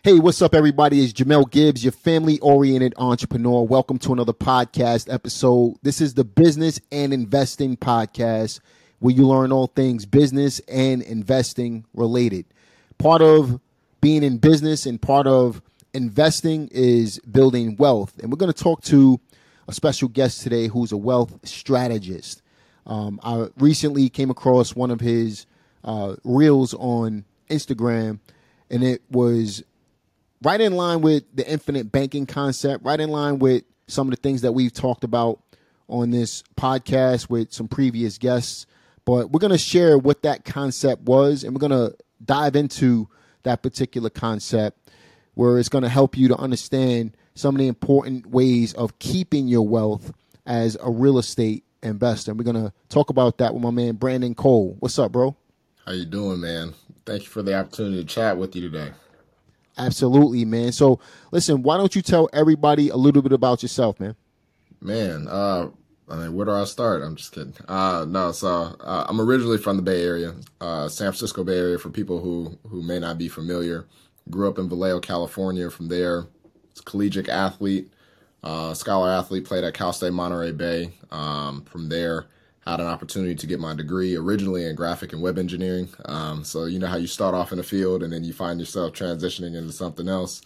Hey, what's up, everybody? It's Jamel Gibbs, your family-oriented entrepreneur. Welcome to another podcast episode. This is the Business and Investing Podcast, where you learn all things business and investing related. Part of being in business and part of investing is building wealth. And we're going to talk to a special guest today who's a wealth strategist. I recently came across one of his reels on Instagram, and it was right in line with the infinite banking concept, right in line with some of the things that we've talked about on this podcast with some previous guests. But we're going to share what that concept was, and we're going to dive into that particular concept where it's going to help you to understand some of the important ways of keeping your wealth as a real estate investor. And we're going to talk about that with my man, Brandon Cole. What's up, bro? How you doing, man? Thank you for the opportunity to chat with you today. Absolutely, man. So, listen, why don't you tell everybody a little bit about yourself, man? Man, where do I start? I'm just kidding. I'm originally from the Bay Area, San Francisco Bay Area, for people who may not be familiar. Grew up in Vallejo, California. From there, was a collegiate athlete, scholar athlete, played at Cal State Monterey Bay. From there, had an opportunity to get my degree originally in graphic and web engineering. So you know how you start off in a field and then you find yourself transitioning into something else.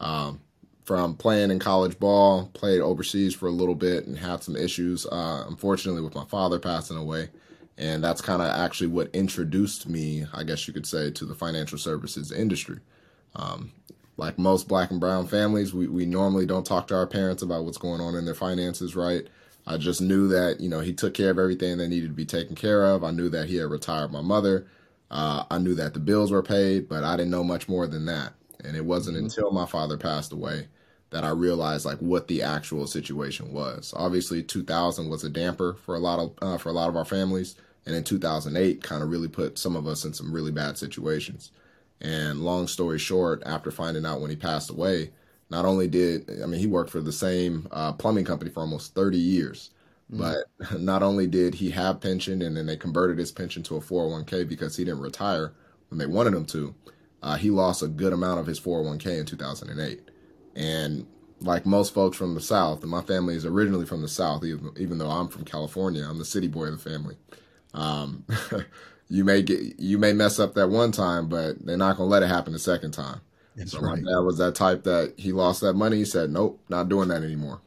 From playing in college ball, played overseas for a little bit and had some issues, unfortunately, with my father passing away. And that's kind of actually what introduced me, I guess you could say, to the financial services industry. Like most Black and brown families, we normally don't talk to our parents about what's going on in their finances, right? I just knew that, he took care of everything that needed to be taken care of. I knew that he had retired my mother. I knew that the bills were paid, but I didn't know much more than that. And it wasn't until my father passed away that I realized what the actual situation was. Obviously, 2000 was a damper for a lot of our families. And in 2008 kind of really put some of us in some really bad situations. And long story short, after finding out when he passed away, not only he worked for the same plumbing company for almost 30 years, but not only did he have pension and then they converted his pension to a 401k because he didn't retire when they wanted him to, he lost a good amount of his 401k in 2008. And like most folks from the South, and my family is originally from the South, even though I'm from California, I'm the city boy of the family. You may mess up that one time, but they're not going to let it happen the second time. That's so right. My dad was that type that he lost that money. He said, nope, not doing that anymore.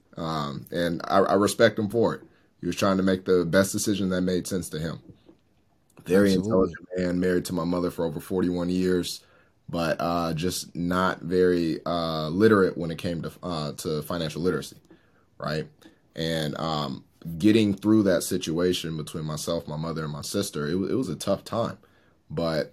And I respect him for it. He was trying to make the best decision that made sense to him. Very intelligent man, married to my mother for over 41 years, but just not very literate when it came to financial literacy, right? And getting through that situation between myself, my mother, and my sister, it was a tough time. But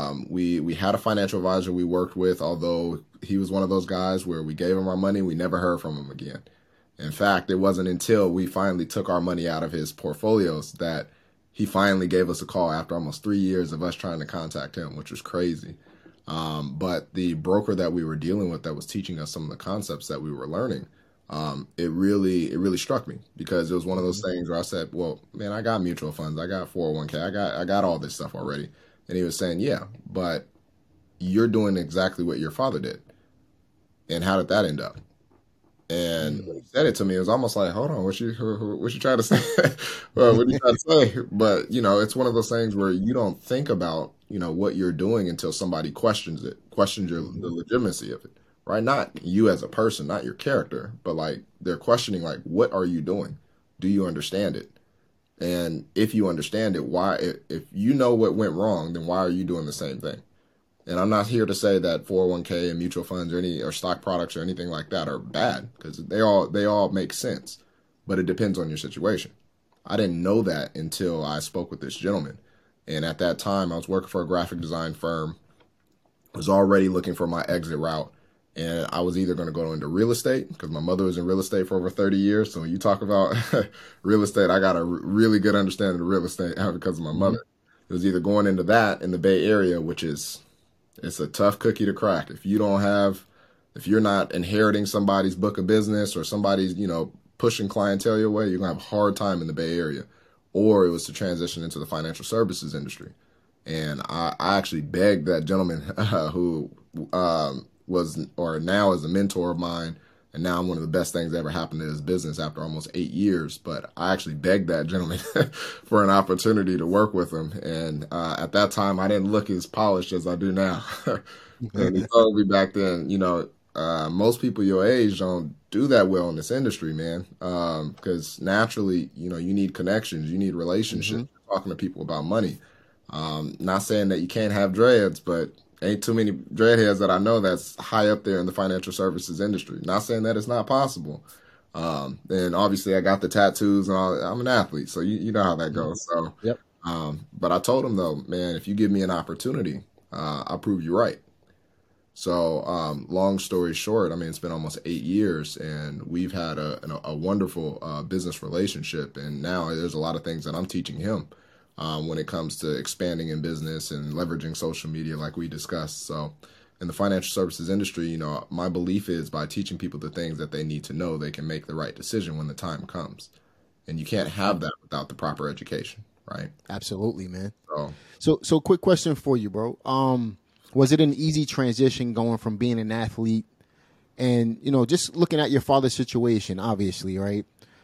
we had a financial advisor we worked with, although he was one of those guys where we gave him our money, we never heard from him again. In fact, it wasn't until we finally took our money out of his portfolios that he finally gave us a call after almost 3 years of us trying to contact him, which was crazy. But the broker that we were dealing with that was teaching us some of the concepts that we were learning, it really struck me because it was one of those things where I said, well, man, I got mutual funds. I got 401k. I got all this stuff already. And he was saying, yeah, but you're doing exactly what your father did. And how did that end up? And when he said it to me, it was almost like, hold on, what you trying to say? Well, what are you trying to say? But, it's one of those things where you don't think about, what you're doing until somebody questions the legitimacy of it, right? Not you as a person, not your character, but they're questioning, what are you doing? Do you understand it? And if you understand it, why, if you know what went wrong, then why are you doing the same thing? And I'm not here to say that 401k and mutual funds or stock products or anything like that are bad, because they all make sense, but it depends on your situation. I didn't know that until I spoke with this gentleman. And at that time, I was working for a graphic design firm, was already looking for my exit route. And I was either going to go into real estate because my mother was in real estate for over 30 years. So when you talk about real estate, I got a really good understanding of real estate because of my mother. It was either going into that in the Bay Area, which it's a tough cookie to crack. If you're not inheriting somebody's book of business or somebody's, pushing clientele your way, you're going to have a hard time in the Bay Area. Or it was to transition into the financial services industry. And I actually begged that gentleman who was, or now is a mentor of mine. And now I'm one of the best things that ever happened to this business after almost 8 years. But I actually begged that gentleman for an opportunity to work with him. And at that time, I didn't look as polished as I do now. And he told me back then, most people your age don't do that well in this industry, man. Because naturally, you need connections, you need relationships, talking to people about money. Not saying that you can't have dreads, but ain't too many dreadheads that I know that's high up there in the financial services industry. Not saying that it's not possible. And obviously I got the tattoos and all. I'm an athlete, so you know how that goes. So, Yep. But I told him though, man, if you give me an opportunity, I'll prove you right. So, long story short, I mean, it's been almost 8 years, and we've had a wonderful business relationship. And now there's a lot of things that I'm teaching him when it comes to expanding in business and leveraging social media, like we discussed. So, in the financial services industry, my belief is by teaching people the things that they need to know, they can make the right decision when the time comes. And you can't have that without the proper education, right? Absolutely, man. So quick question for you, bro. Was it an easy transition going from being an athlete and, just looking at your father's situation, obviously, right?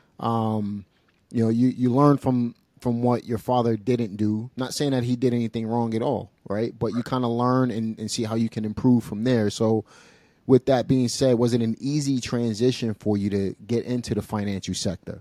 You learn from what your father didn't do. Not saying that he did anything wrong at all, right? But you kind of learn and see how you can improve from there. So with that being said, was it an easy transition for you to get into the financial sector?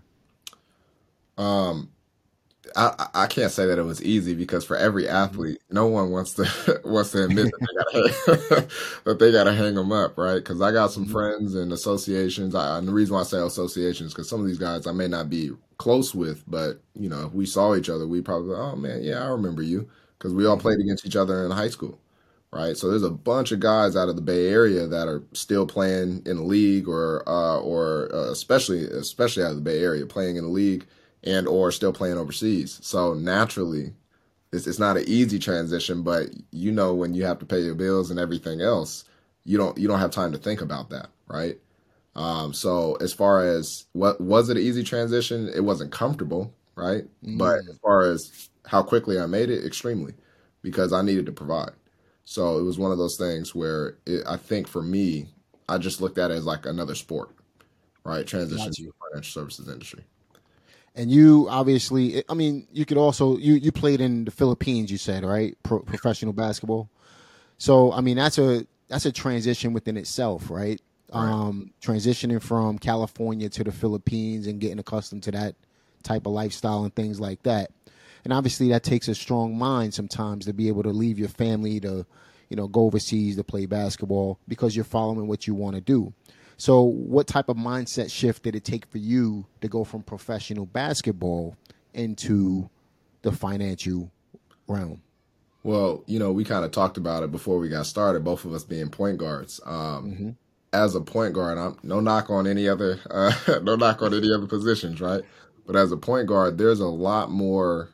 I can't say that it was easy, because for every athlete, no one wants to admit that they gotta hang them up, right? Because I got some friends and associations. And the reason why I say associations, because some of these guys I may not be close with, but if we saw each other, we probably, oh man, yeah, I remember you, because we all played against each other in high school, right? So there's a bunch of guys out of the Bay Area that are still playing in the league, or especially out of the Bay Area, playing in the league and or still playing overseas. So naturally, it's not an easy transition, but when you have to pay your bills and everything else, you don't have time to think about that, right? So as far as what was it an easy transition, it wasn't comfortable, right? But as far as how quickly I made it, extremely, because I needed to provide. So it was one of those things where I think for me, I just looked at it as like another sport, right? Transition to the financial services industry. And you obviously, you could also, you played in the Philippines, you said, right? Professional basketball. So, that's a transition within itself, right? Transitioning from California to the Philippines and getting accustomed to that type of lifestyle and things like that. And obviously that takes a strong mind sometimes to be able to leave your family to, go overseas to play basketball because you're following what you want to do. So what type of mindset shift did it take for you to go from professional basketball into the financial realm? Well, we kind of talked about it before we got started, both of us being point guards. As a point guard, I'm no knock on any other positions, right? But as a point guard, there's a lot more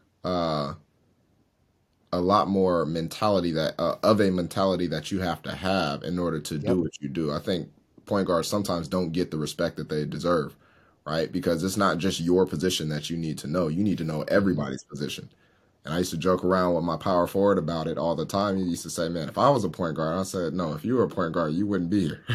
mentality that you have to have in order to do what you do. I think point guards sometimes don't get the respect that they deserve, right? Because it's not just your position that you need to know. You need to know everybody's position. And I used to joke around with my power forward about it all the time. He used to say, man, if I was a point guard, I said, no, if you were a point guard, you wouldn't be here.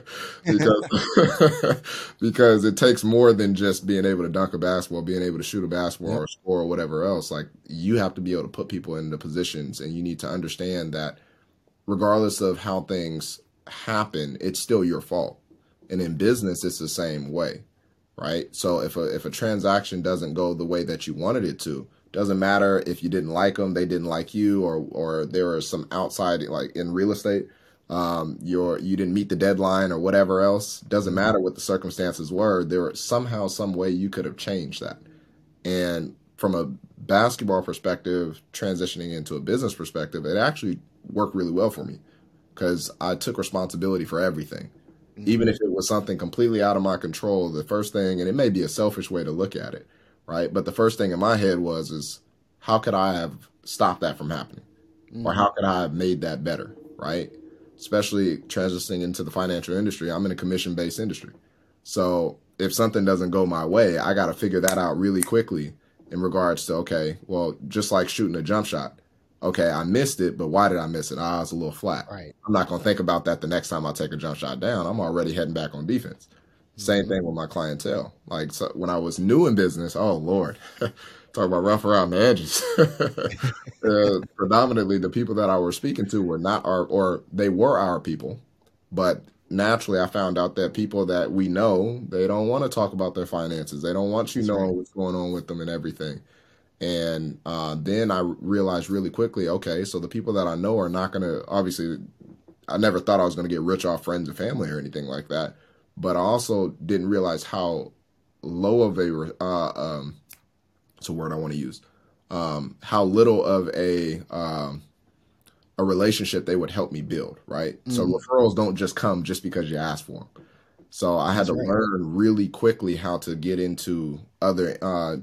because it takes more than just being able to dunk a basketball, being able to shoot a basketball or score or whatever else. Like, you have to be able to put people in the positions, and you need to understand that regardless of how things happen, it's still your fault. And in business, it's the same way, right? So if a transaction doesn't go the way that you wanted it to, doesn't matter if you didn't like them, they didn't like you, or there was some outside, like in real estate, you didn't meet the deadline or whatever else. Doesn't matter what the circumstances were. There somehow, some way you could have changed that. And from a basketball perspective, transitioning into a business perspective, it actually worked really well for me because I took responsibility for everything. Even if it was something completely out of my control, the first thing, and it may be a selfish way to look at it, right? But the first thing in my head is how could I have stopped that from happening? Or how could I have made that better, right? Especially transitioning into the financial industry. I'm in a commission-based industry. So if something doesn't go my way, I got to figure that out really quickly in regards to, okay, well, just like shooting a jump shot. okay, I missed it, but why did I miss it? I was a little flat. Right. I'm not going to think about that the next time I take a jump shot down. I'm already heading back on defense. Same thing with my clientele. Like, so when I was new in business, oh Lord, talk about rough around the edges. Predominantly, the people that I was speaking to were not or they were our people, but naturally, I found out that people that we know, they don't want to talk about their finances. They don't want you knowing what's going on with them and everything. And then I realized really quickly, okay, so the people that I know are not going to, obviously, I never thought I was going to get rich off friends and family or anything like that. But I also didn't realize how low of it's a word I want to use, how little of a relationship they would help me build, right? So referrals don't just come just because you ask for them. So I had to learn really quickly how to get into other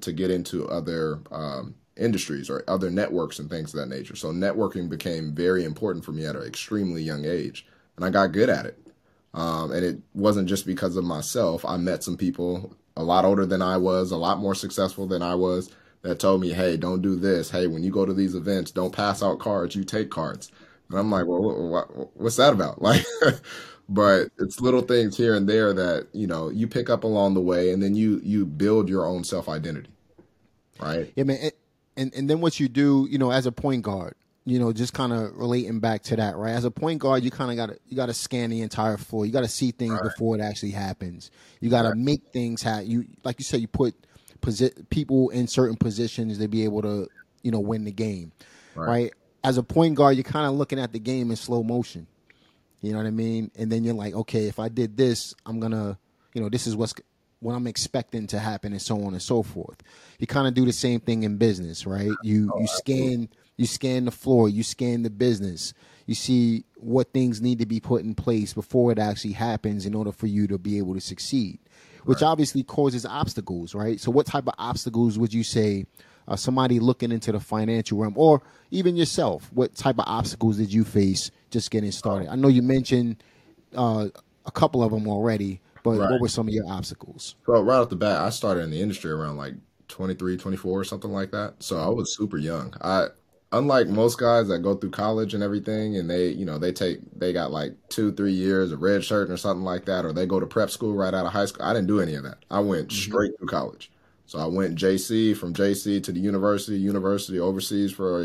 industries or other networks and things of that nature. So networking became very important for me at an extremely young age, and I got good at it. And it wasn't just because of myself. I met some people a lot older than I was, a lot more successful than I was, that told me, hey, don't do this. Hey, when you go to these events, don't pass out cards, you take cards. And I'm like, well, what's that about? Like, but it's little things here and there that, you know, you pick up along the way, and then you build your own self-identity, right? Yeah, man. And then what you do, you know, as a point guard, you know, just kind of relating back to that, right? As a point guard, you kind of got to scan the entire floor. You got to see things before it actually happens. You got to make things happen. You, like you said, you put people in certain positions to be able to, you know, win the game, right? As a point guard, you're kind of looking at the game in slow motion. You know what I mean? And then you're like, okay, if I did this, I'm gonna, you know, this is what I'm expecting to happen, and so on and so forth. You kind of do the same thing in business, right? You scan the floor, you scan the business, you see what things need to be put in place before it actually happens in order for you to be able to succeed, which obviously causes obstacles, right? So what type of obstacles would you say somebody looking into the financial realm, or even yourself, what type of obstacles did you face just getting started? I know you mentioned a couple of them already, but what were some of your obstacles? Well, right off the bat, I started in the industry around like 23, 24 or something like that. So I was super young. Unlike most guys that go through college and everything, and they got like 2-3 years of red shirt or something like that, or they go to prep school right out of high school. I didn't do any of that. I went straight through college. So I went JC, from JC to the university overseas for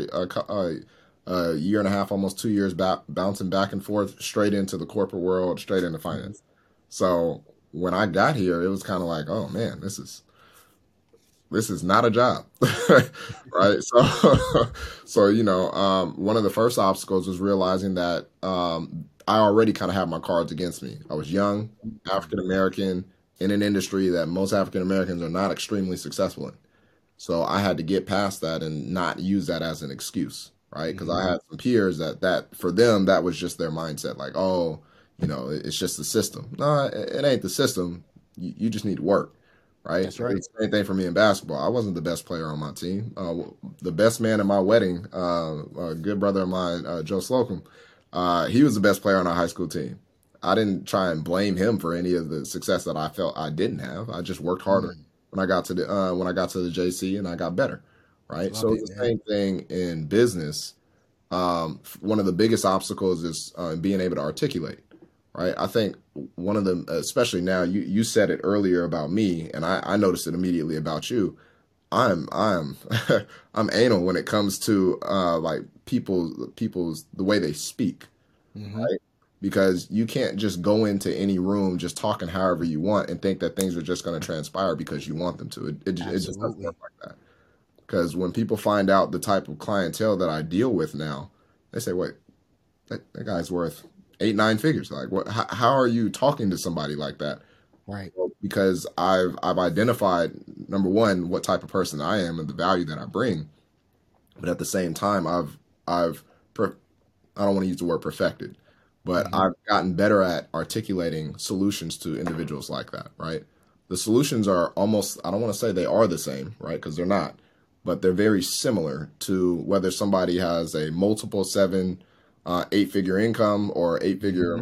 a year and a half, almost 2 years, bouncing back and forth, straight into the corporate world, straight into finance. So when I got here, it was kind of like, oh man, this is not a job, right? So you know, one of the first obstacles was realizing that I already kind of had my cards against me. I was young, African American, in an industry that most African Americans are not extremely successful in. So I had to get past that and not use that as an excuse, right? Because I had some peers that for them, that was just their mindset. Like, oh, you know, it's just the system. No, it ain't the system. You just need to work, right? That's right. It's the same thing for me in basketball. I wasn't the best player on my team. The best man at my wedding, a good brother of mine, Joe Slocum, he was the best player on our high school team. I didn't try and blame him for any of the success that I felt I didn't have. I just worked harder when I got to the JC, and I got better, right? So it's the same thing in business. One of the biggest obstacles is being able to articulate, right? I think one of them, especially now, you said it earlier about me, and I noticed it immediately about you. I'm I'm anal when it comes to like people's the way they speak, right? Because you can't just go into any room just talking however you want and think that things are just going to transpire because you want them to. It just doesn't work like that. Because when people find out the type of clientele that I deal with now, they say, wait, that guy's worth 8-9 figures. Like, what? How are you talking to somebody like that? Right. Well, because I've identified, number one, what type of person I am and the value that I bring. But at the same time, I don't want to use the word perfected, but I've gotten better at articulating solutions to individuals like that, right? The solutions are almost, I don't want to say they are the same, right? Because they're not, but they're very similar to whether somebody has a multiple 7, 8-figure income or 8-figure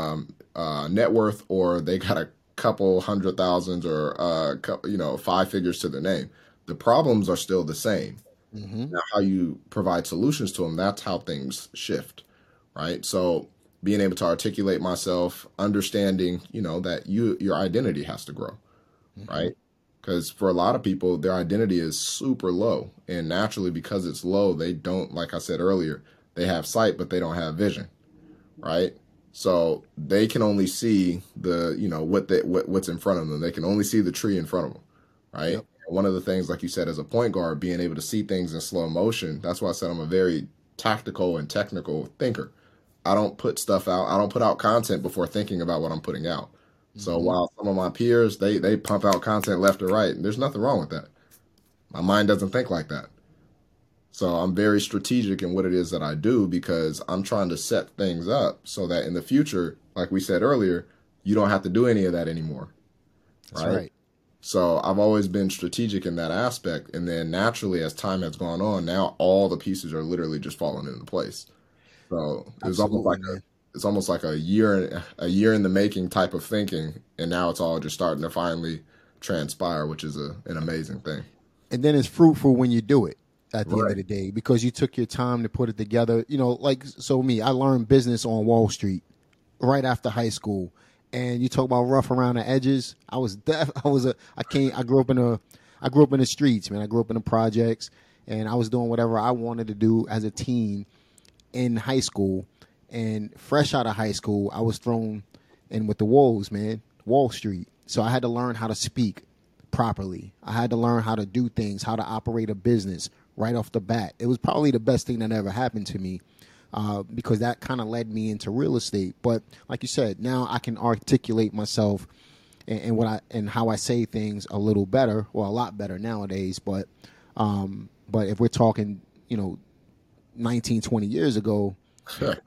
net worth, or they got a couple $100,000s or 5 figures to their name. The problems are still the same. Now, how you provide solutions to them, that's how things shift, right? So being able to articulate myself, understanding, that your identity has to grow, right? Because for a lot of people, their identity is super low. And naturally, because it's low, they don't, like I said earlier, they have sight, but they don't have vision, right? So they can only see what's in front of them. They can only see the tree in front of them, right? Yep. And one of the things, like you said, as a point guard, being able to see things in slow motion, that's why I said I'm a very tactical and technical thinker. I don't put stuff out. I don't put out content before thinking about what I'm putting out. So while some of my peers, they pump out content left or right, and there's nothing wrong with that. My mind doesn't think like that. So I'm very strategic in what it is that I do, because I'm trying to set things up so that in the future, like we said earlier, you don't have to do any of that anymore. That's right. So I've always been strategic in that aspect. And then naturally, as time has gone on, now all the pieces are literally just falling into place. So it's almost like a year in the making type of thinking, and now it's all just starting to finally transpire, which is an amazing thing. And then it's fruitful when you do it at the end of the day, because you took your time to put it together. I learned business on Wall Street right after high school, and you talk about rough around the edges. I grew up in the streets, man. I grew up in the projects, and I was doing whatever I wanted to do as a teen in high school. And fresh out of high school, I was thrown in with the wolves, man, Wall Street. So I had to learn how to speak properly. I had to learn how to do things, how to operate a business right off the bat. It was probably the best thing that ever happened to me, because that kind of led me into real estate. But like you said, now I can articulate myself and how I say things a little better, or a lot better nowadays. But if we're talking, 19, 20 years ago, then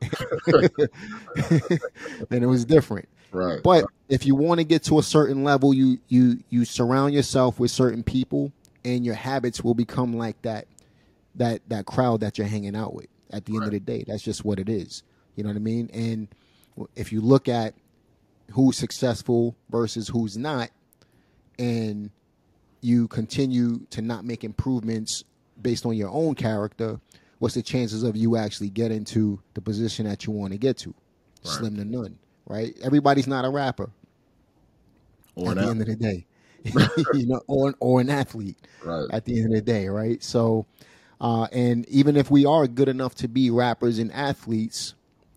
it was different. Right. But if you want to get to a certain level, you surround yourself with certain people, and your habits will become like that crowd that you're hanging out with. At the end of the day, that's just what it is. You know what I mean? And if you look at who's successful versus who's not, and you continue to not make improvements based on your own character, what's the chances of you actually getting to the position that you want to get to? Right. Slim to none, right? Everybody's not a rapper or at the end of the day, or an athlete at the end of the day, right? So, and even if we are good enough to be rappers and athletes,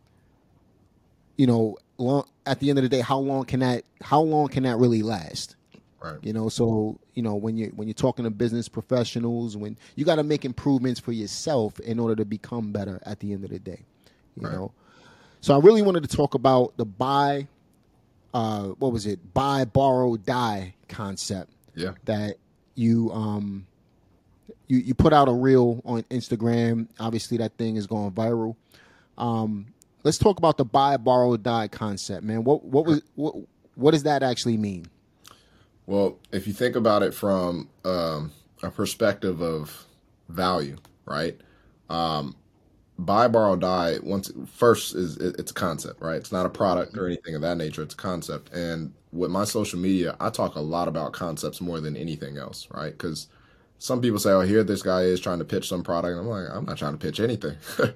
at the end of the day, how long can that really last? Right. So when you're talking to business professionals, when you got to make improvements for yourself in order to become better at the end of the day, you know. So I really wanted to talk about the buy, borrow, die concept. Yeah. That you put out a reel on Instagram. Obviously, that thing is going viral. Let's talk about the buy, borrow, die concept, man. What does that actually mean? Well, if you think about it from a perspective of value, right? Buy, borrow, die. It's a concept, right? It's not a product or anything of that nature. It's a concept. And with my social media, I talk a lot about concepts more than anything else, right? Because some people say, "Oh, here this guy is trying to pitch some product." And I'm like, I'm not trying to pitch anything.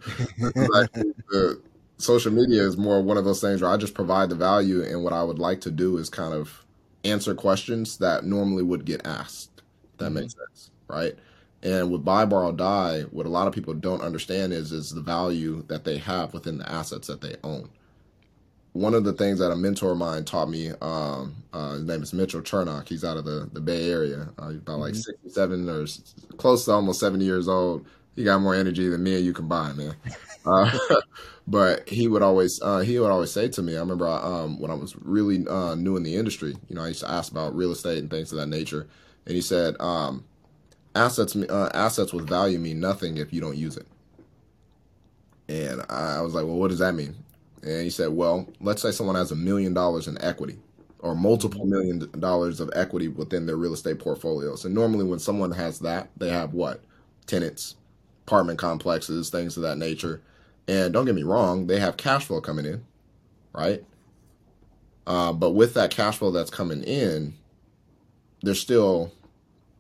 Social media is more one of those things where I just provide the value, and what I would like to do is kind of answer questions that normally would get asked. If that makes sense, right? And with buy, borrow, die, what a lot of people don't understand is the value that they have within the assets that they own. One of the things that a mentor of mine taught me, his name is Mitchell Chernock. He's out of the Bay Area. He's about like 67 or close to almost 70 years old. He got more energy than me and you combined, man. But he would always say to me, I remember when I was really new in the industry, I used to ask about real estate and things of that nature. And he said, assets with value mean nothing if you don't use it. And I was like, well, what does that mean? And he said, well, let's say someone has $1 million in equity or multiple $1 million of equity within their real estate portfolio. So normally when someone has that, they have what? Tenants, apartment complexes, things of that nature. And don't get me wrong, they have cash flow coming in, right? But with that cash flow that's coming in, there's still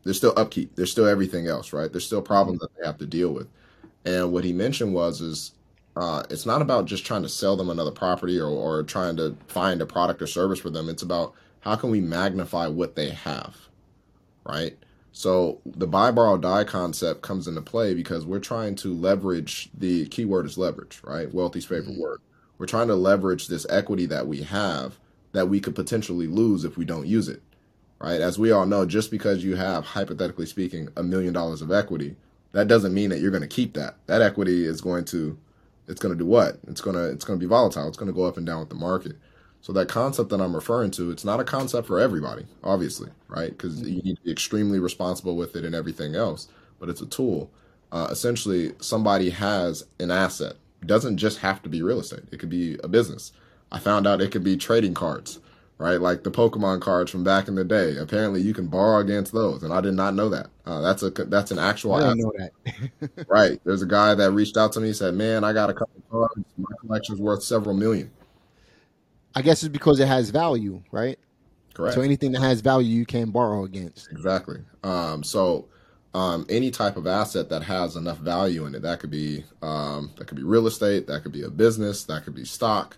there's still upkeep. There's still everything else, right? There's still problems that they have to deal with. And what he mentioned is it's not about just trying to sell them another property or trying to find a product or service for them. It's about how can we magnify what they have, right? So the buy, borrow, die concept comes into play because we're trying to leverage, the key word is leverage, right? Wealthy's favorite word. We're trying to leverage this equity that we have that we could potentially lose if we don't use it, right? As we all know, just because you have, hypothetically speaking, $1 million of equity, that doesn't mean that you're going to keep that. That equity is going to, it's going to do what? It's going to be volatile. It's going to go up and down with the market. So that concept that I'm referring to, it's not a concept for everybody, obviously, right? Because you need to be extremely responsible with it and everything else, but it's a tool. Essentially, somebody has an asset. It doesn't just have to be real estate. It could be a business. I found out it could be trading cards, right? Like the Pokemon cards from back in the day. Apparently, you can borrow against those, and I did not know that. That's an actual asset. I didn't know that. Right. There's a guy that reached out to me and said, man, I got a couple of cards. My collection's worth several million. I guess it's because it has value, right? Correct. So anything that has value, you can borrow against. Exactly. So any type of asset that has enough value in it, that could be real estate, that could be a business, that could be stock.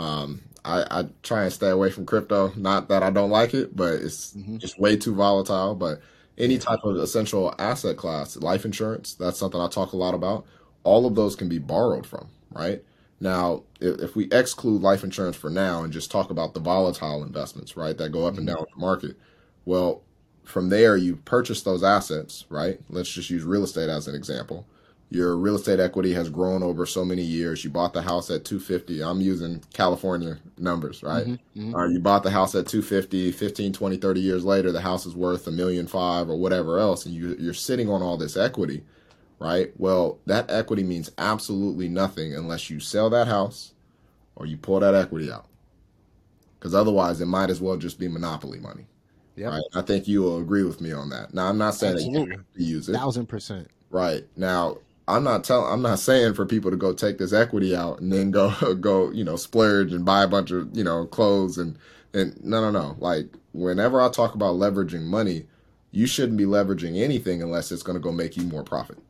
I try and stay away from crypto. Not that I don't like it, but it's just way too volatile. But any type of essential asset class, life insurance, that's something I talk a lot about. All of those can be borrowed from, right? Now, if we exclude life insurance for now and just talk about the volatile investments, right, that go up and down with the market, well, from there, you purchase those assets, right? Let's just use real estate as an example. Your real estate equity has grown over so many years. You bought the house at 250. I'm using California numbers, right? You bought the house at 250, 15, 20, 30 years later, the house is worth $1.5 million or whatever else, and you're sitting on all this equity. Right? Well, that equity means absolutely nothing unless you sell that house or you pull that equity out. Because otherwise, it might as well just be monopoly money. Yep. Right? I think you will agree with me on that. Now, I'm not saying that you have to use it. 1,000%. Right. Now, I'm not saying for people to go take this equity out and then go, splurge and buy a bunch of, clothes and no. Like, whenever I talk about leveraging money, you shouldn't be leveraging anything unless it's going to go make you more profit.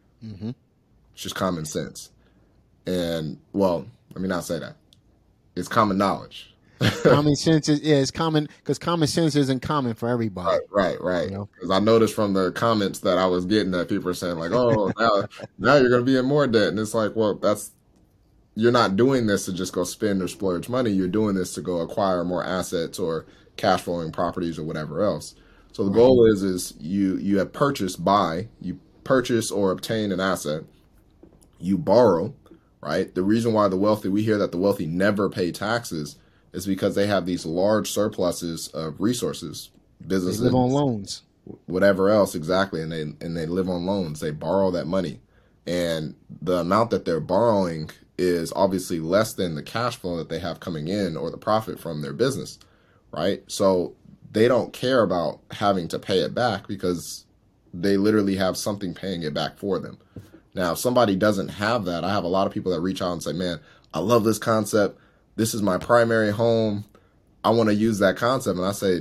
It's just common sense. And, well, let me not say that. It's common knowledge. Common sense is common because common sense isn't common for everybody. Right. Because I noticed from the comments that I was getting that people are saying like, oh, now you're going to be in more debt. And it's like, well, you're not doing this to just go spend or splurge money. You're doing this to go acquire more assets or cash flowing properties or whatever else. So the goal is you have you purchase or obtain an asset, you borrow, right? The reason why we hear that the wealthy never pay taxes is because they have these large surpluses of resources, businesses. They live on loans. Whatever else, exactly. And they live on loans. They borrow that money. And the amount that they're borrowing is obviously less than the cash flow that they have coming in or the profit from their business, right? So they don't care about having to pay it back because they literally have something paying it back for them. Now, if somebody doesn't have that, I have a lot of people that reach out and say, man, I love this concept. This is my primary home. I want to use that concept. And I say,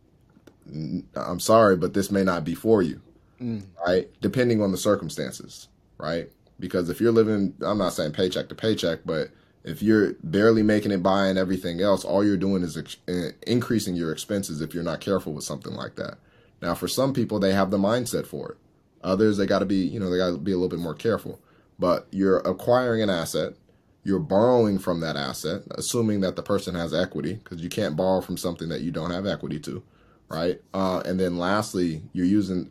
I'm sorry, but this may not be for you, right? Depending on the circumstances, right? Because if you're living, I'm not saying paycheck to paycheck, but if you're barely making it by and everything else, all you're doing is increasing your expenses if you're not careful with something like that. Now, for some people, they have the mindset for it. Others, they got to be, they got to be a little bit more careful. But you're acquiring an asset. You're borrowing from that asset, assuming that the person has equity, because you can't borrow from something that you don't have equity to, right? And then lastly, you're using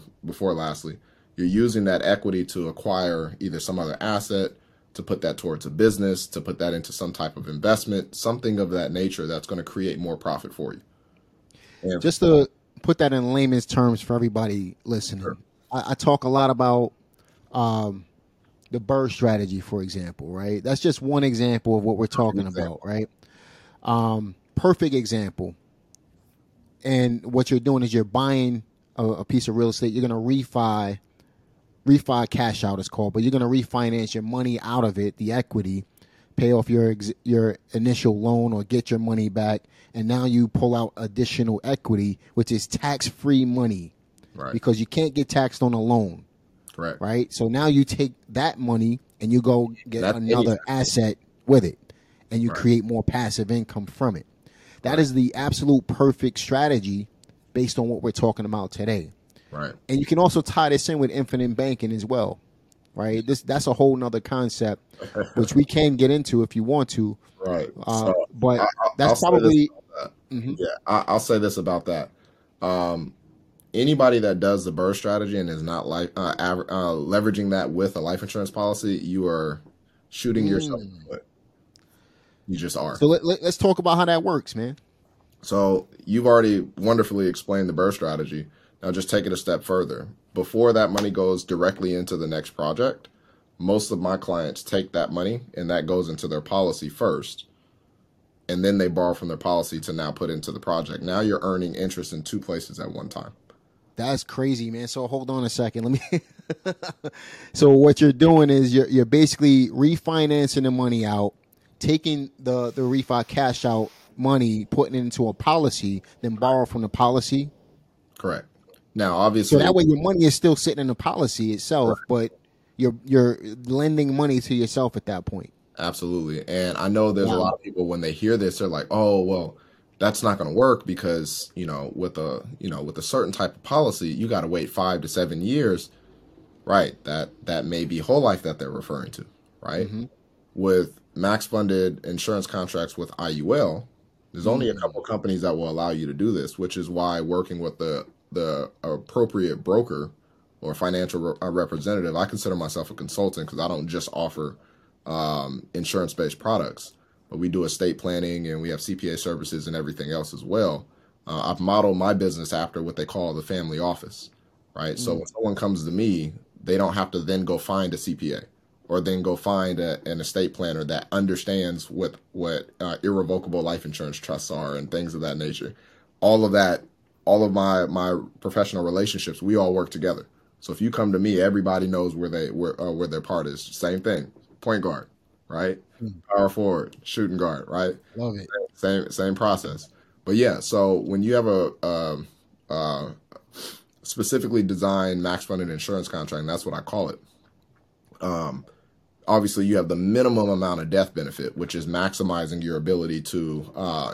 that equity to acquire either some other asset, to put that towards a business, to put that into some type of investment, something of that nature that's going to create more profit for you. And just to put that in layman's terms for everybody listening, sure. I talk a lot about the BRRRR strategy, for example, right? That's just one example of what we're talking about, right? Perfect example. And what you're doing is you're buying a piece of real estate. You're going to refi cash out, it's called, but you're going to refinance your money out of it, the equity, pay off your initial loan or get your money back, and now you pull out additional equity, which is tax-free money. Right. because you can't get taxed on a loan. Correct. Right. So now you take that money and you go get another asset with it, and you create more passive income from it. That is the absolute perfect strategy based on what we're talking about today. Right. And you can also tie this in with infinite banking as well. Right. That's a whole nother concept, which we can get into if you want to. Right. But that's probably. I'll say this about that. Anybody that does the BRRRR strategy and is not leveraging that with a life insurance policy, you are shooting yourself in the foot. You just are. So let's talk about how that works, man. So you've already wonderfully explained the BRRRR strategy. Now just take it a step further. Before that money goes directly into the next project, most of my clients take that money and that goes into their policy first. And then they borrow from their policy to now put into the project. Now you're earning interest in two places at one time. That's crazy, man. So hold on a second. Let me. So what you're doing is you're basically refinancing the money out, taking the refi cash out money, putting it into a policy, then borrow from the policy. Correct. Now, obviously, so that way your money is still sitting in the policy itself, but you're lending money to yourself at that point. Absolutely. And I know there's a lot of people when they hear this, they're like, "Oh, well, that's not going to work because, with a certain type of policy, you got to wait 5 to 7 years." Right. That may be whole life that they're referring to. Right. Mm-hmm. With max funded insurance contracts with IUL, there's only a couple of companies that will allow you to do this, which is why working with the appropriate broker or financial representative, I consider myself a consultant because I don't just offer insurance-based products, but we do estate planning and we have CPA services and everything else as well. I've modeled my business after what they call the family office, right? So when someone comes to me, they don't have to then go find a CPA or then go find an estate planner that understands what irrevocable life insurance trusts are and things of that nature. All of my professional relationships, we all work together. So if you come to me, everybody knows where their part is. Same thing. Point guard, right? Power forward, shooting guard, right? Love it. Same process. But yeah, so when you have a specifically designed max funded insurance contract, and that's what I call it. Obviously, you have the minimum amount of death benefit, which is maximizing your ability to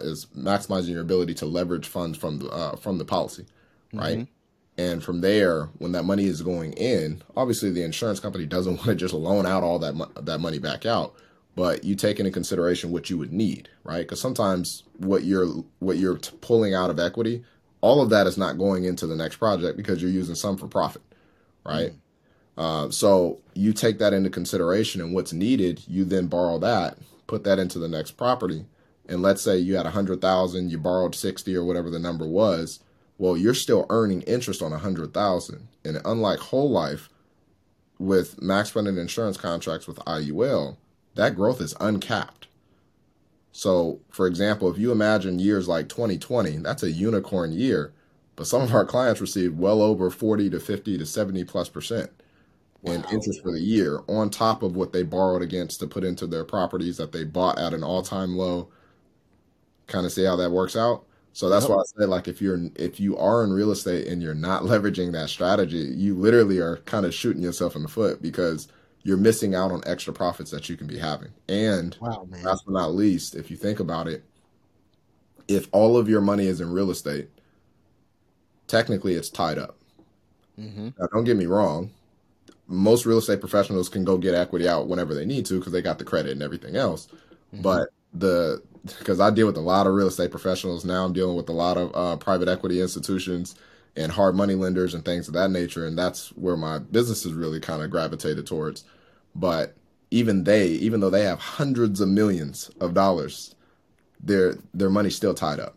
leverage funds from the policy, right? Mm-hmm. And from there, when that money is going in, obviously the insurance company doesn't want to just loan out all that money back out, but you take into consideration what you would need, right? Because sometimes what you're pulling out of equity, all of that is not going into the next project because you're using some for profit, right? So you take that into consideration, and what's needed, you then borrow that, put that into the next property, and let's say you had 100,000, you borrowed 60 or whatever the number was. Well, you're still earning interest on 100,000, and unlike whole life, with max funded insurance contracts with IUL, that growth is uncapped. So, for example, if you imagine years like 2020, that's a unicorn year, but some of our clients received well over 40 to 50 to 70+% in interest for the year, on top of what they borrowed against to put into their properties that they bought at an all-time low. Kind of see how that works out. So that's why I say, like, if you are in real estate and you're not leveraging that strategy, you literally are kind of shooting yourself in the foot because you're missing out on extra profits that you can be having. And last but not least, if you think about it, if all of your money is in real estate, technically it's tied up. Mm-hmm. Now, don't get me wrong. Most real estate professionals can go get equity out whenever they need to because they got the credit and everything else. Mm-hmm. But because I deal with a lot of real estate professionals now, I'm dealing with a lot of private equity institutions and hard money lenders and things of that nature. And that's where my business is really kind of gravitated towards. But even though they have hundreds of millions of dollars, their money's still tied up.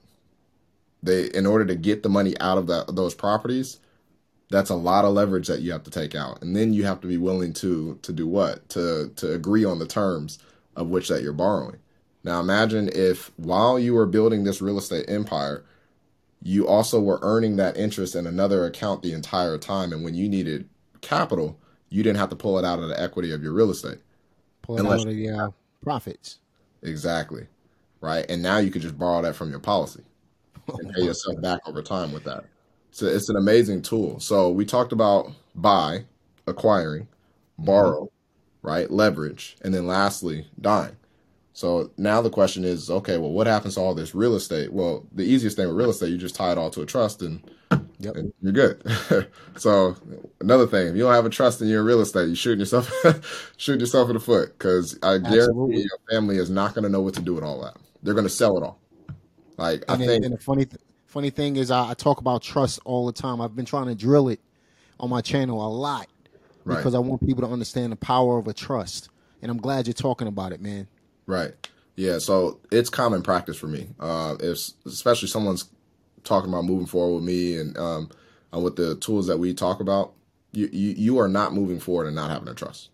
In order to get the money out of those properties, that's a lot of leverage that you have to take out. And then you have to be willing to do what? To agree on the terms of which that you're borrowing. Now imagine if while you were building this real estate empire, you also were earning that interest in another account the entire time. And when you needed capital, you didn't have to pull it out of the equity of your real estate. Pull it out of the profits. Exactly. Right. And now you could just borrow that from your policy and pay yourself back over time with that. it's an amazing tool. So we talked about buy, acquiring, borrow, right? Leverage, and then lastly, dying. So now the question is, okay, well, what happens to all this real estate? Well, the easiest thing with real estate, you just tie it all to a trust and you're good. So another thing, if you don't have a trust in your real estate, you're shooting yourself in the foot, because I guarantee your family is not going to know what to do with all that. They're going to sell it all. Like, and the funny thing is, I talk about trust all the time. I've been trying to drill it on my channel a lot because I want people to understand the power of a trust. And I'm glad you're talking about it, man. Right. Yeah. So it's common practice for me. If especially someone's talking about moving forward with me and with the tools that we talk about, you are not moving forward and not having a trust.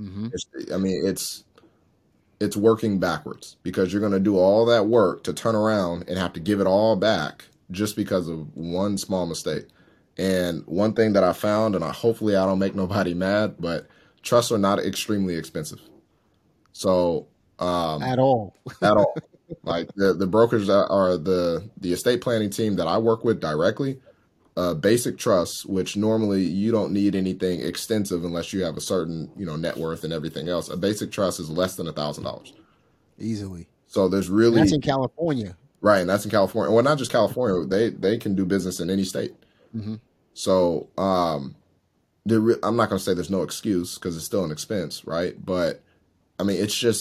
It's working backwards, because you're going to do all that work to turn around and have to give it all back just because of one small mistake. And one thing that I found, and hopefully I don't make nobody mad, but trusts are not extremely expensive. So at all. Like the brokers that are the estate planning team that I work with directly, basic trusts, which normally you don't need anything extensive unless you have a certain, net worth and everything else. A basic trust is less than $1,000 easily. So there's really, that's in California, right? And that's in California. Well, not just California. They can do business in any state. So I'm not going to say there's no excuse, because it's still an expense, right? But I mean,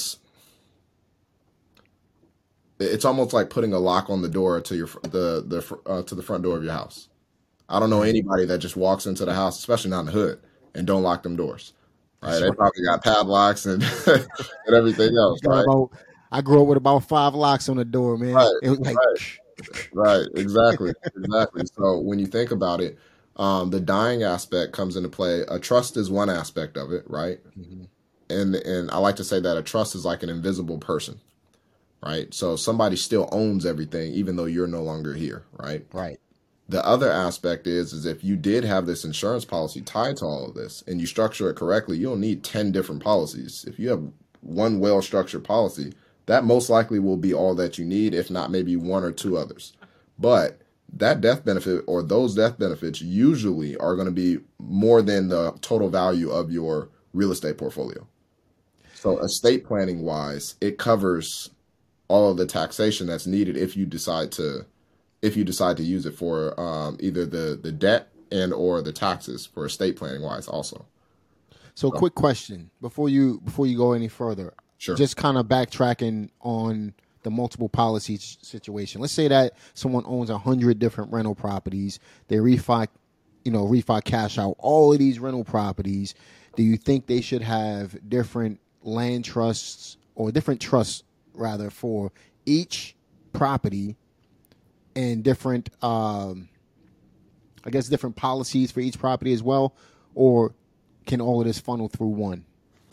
it's almost like putting a lock on the door to to the front door of your house. I don't know anybody that just walks into the house, especially not in the hood, and don't lock them doors. Right? They probably got padlocks and and everything else. Right? I grew up with about 5 locks on the door, man. Right, it was like, right, exactly. So when you think about it, the dying aspect comes into play. A trust is one aspect of it, right? And I like to say that a trust is like an invisible person, right? So somebody still owns everything, even though you're no longer here, right? Right. The other aspect is if you did have this insurance policy tied to all of this and you structure it correctly, you don't need 10 different policies. If you have one well-structured policy, that most likely will be all that you need, if not maybe 1 or 2 others. But that death benefit, or those death benefits, usually are going to be more than the total value of your real estate portfolio. So estate planning wise, it covers all of the taxation that's needed if you decide to use it for either the debt and or the taxes for estate planning wise also. So quick question before you go any further. Sure. Just kind of backtracking on the multiple policy situation. Let's say that someone owns 100 different rental properties. They refi cash out all of these rental properties. Do you think they should have different land trusts, or different trusts rather, for each property, and different different policies for each property as well? Or can all of this funnel through one?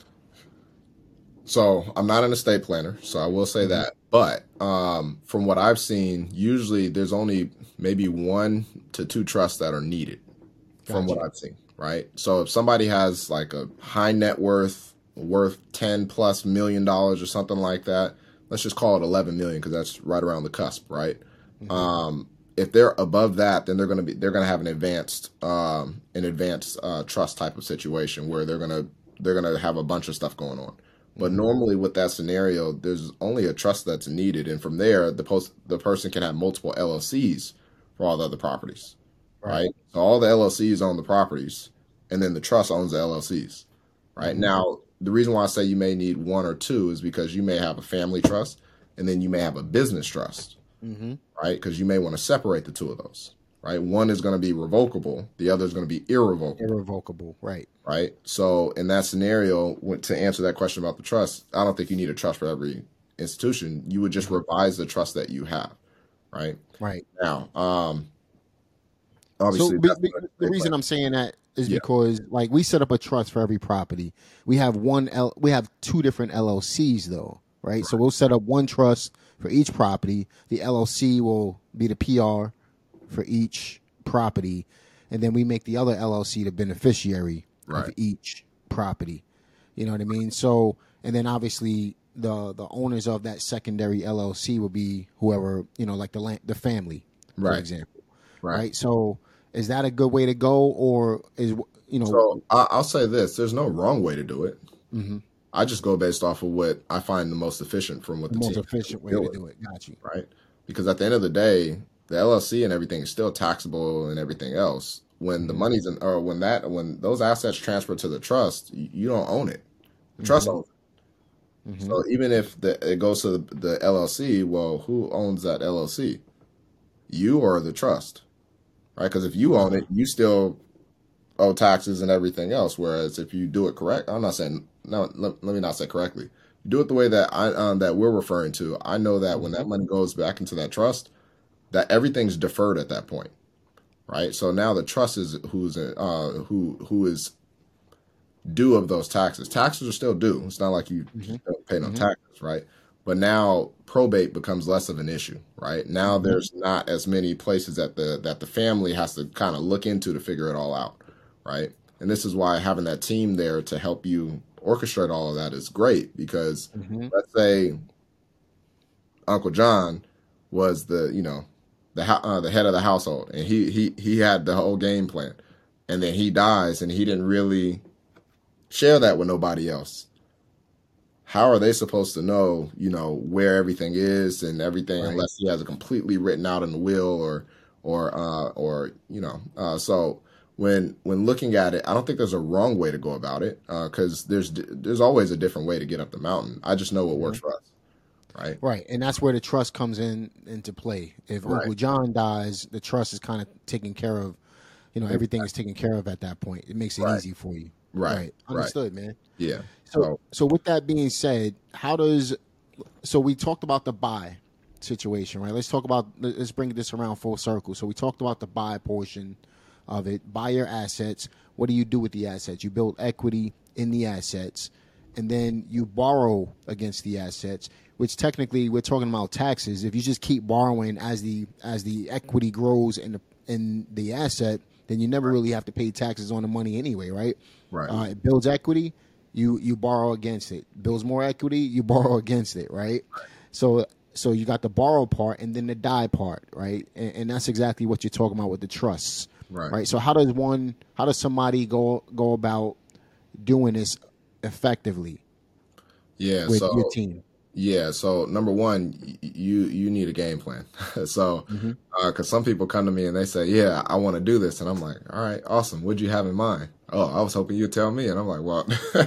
So I'm not an estate planner, so I will say that. But from what I've seen, usually there's only maybe 1 to 2 trusts that are needed. From what I've seen, right? So if somebody has like a high net worth 10 plus $1 million or something like that, let's just call it 11 million, because that's right around the cusp, right? If they're above that, then they're going to have an advanced trust type of situation where they're going to have a bunch of stuff going on. But normally with that scenario, there's only a trust that's needed, and from there, the person can have multiple LLCs for all the other properties, right? So all the LLCs own the properties, and then the trust owns the LLCs, right? Now, the reason why I say you may need 1 or 2 is because you may have a family trust, and then you may have a business trust, right? Because you may want to separate the 2 of those, right? One is going to be revocable, the other is going to be irrevocable. Irrevocable, right? Right. So in that scenario, to answer that question about the trust, I don't think you need a trust for every institution. You would just revise the trust that you have, right? Right. Now, obviously, so the reason I'm saying that is because, like, we set up a trust for every property. We have 2 different LLCs though, right? So we'll set up one trust for each property. The LLC will be the PR for each property, and then we make the other LLC the beneficiary of each property. You know what I mean? So, and then obviously the owners of that secondary LLC will be whoever, like the family, for example. Right. So Is that a good way to go, or is So I'll say this: there's no wrong way to do it. Mm-hmm. I just go based off of what I find the most efficient from what the most team efficient way to do it? Got you. Right? Because at the end of the day, the LLC and everything is still taxable and everything else. When the money's in, or when those assets transfer to the trust, you don't own it. The trust owns it. Mm-hmm. So even if it goes to the LLC, well, who owns that LLC? You or the trust, right? Because if you own it, you still owe taxes and everything else. Whereas if you do it correct, I'm not saying no. Let me not say correctly. Do it the way that that we're referring to. I know that when that money goes back into that trust, that everything's deferred at that point, right? So now the trust is who is due of those taxes. Taxes are still due. It's not like you don't pay no taxes, right? But now probate becomes less of an issue, right? Now there's not as many places that the family has to kind of look into to figure it all out, right? And this is why having that team there to help you orchestrate all of that is great, because let's say Uncle John was the head of the household, and he had the whole game plan, and then he dies and he didn't really share that with nobody else. How are they supposed to know, where everything is and everything, right, unless he has it completely written out in the will so when looking at it, I don't think there's a wrong way to go about it, because there's always a different way to get up the mountain. I just know what works for us. Right. And that's where the trust comes into play. If Uncle John dies, the trust is kind of taken care of. Everything is taken care of at that point. It makes it easy for you. Right. Understood, man. Yeah. So with that being said, so we talked about the buy situation, right? Let's bring this around full circle. So we talked about the buy portion of it. Buy your assets. What do you do with the assets? You build equity in the assets, and then you borrow against the assets, which technically we're talking about taxes. If you just keep borrowing as the equity grows in the asset, then you never really have to pay taxes on the money anyway, right? Right. It builds equity, you borrow against it. Builds more equity, you borrow against it, right? So you got the borrow part and then the die part, right? And that's exactly what you're talking about with the trusts, right? So how does somebody go about doing this effectively? Yeah, with your team. Yeah, so number one, you need a game plan. So, because some people come to me and they say, "Yeah, I want to do this," and I'm like, "All right, awesome. What'd you have in mind?" "Oh, I was hoping you'd tell me," and I'm like, "Well,